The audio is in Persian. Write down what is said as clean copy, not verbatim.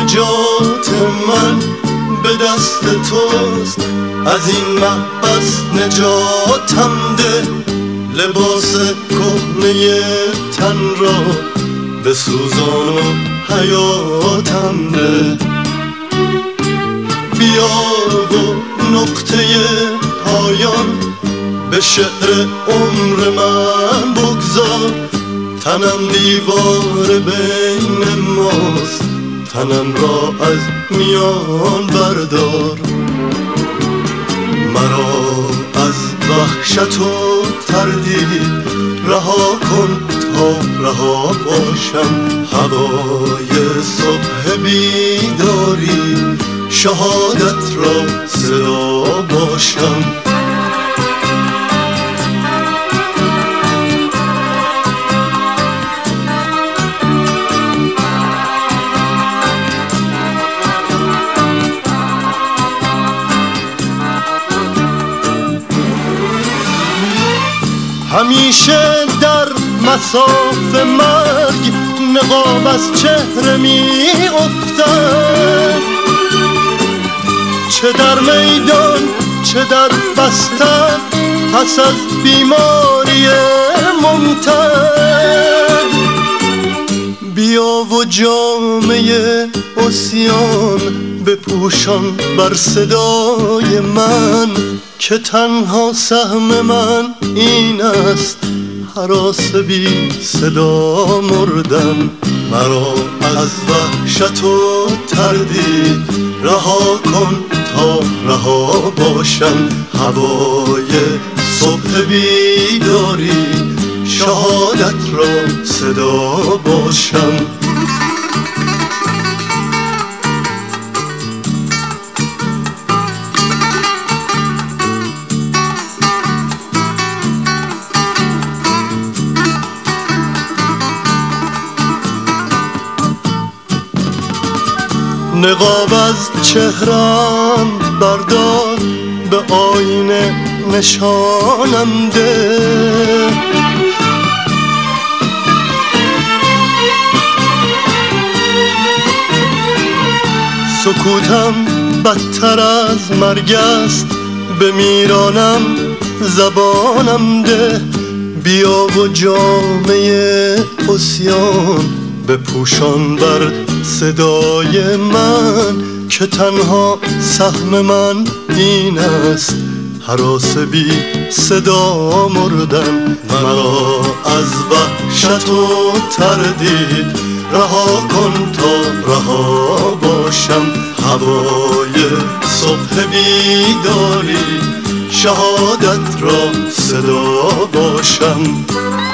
نجات من به دست توست، از این محبس نجاتم ده، لباس کهنه تن را به سوزان و حیاتم ده. بیا و نقطه پایان به شعر عمر من بگذار، تنم دیوار بین ماست، تنم را از میان بردار. مرا از وحشت و تردید رها کن تا رها باشم، هوای صبح بیداری شهادت را صدا باشم. همیشه در مصاف مرگ نقاب از چهره می افتد، چه در میدان چه در بستر، پس از بیماری ممتد. بیا و جامه عصیان بپوشان بر صدای من، که تنها سهم من این است هراس بی صدا مردن. مرا از وحشت و تردید رها کن تا رها باشم، هوای صبح بیداری شهادت را صدا باشم. نقاب از چهرم بردار، به آینه نشانم ده، سکوتم بدتر از مرگ است، به میرانم زبانم ده. بیا و جامه عصیان بپوشان بر صدای من، که تنها سهم من این است هراس بی صدا مردن. مرا از وحشت و تردید رها کن تا رها باشم، هوای صبح بیداری شهادت را صدا باشم.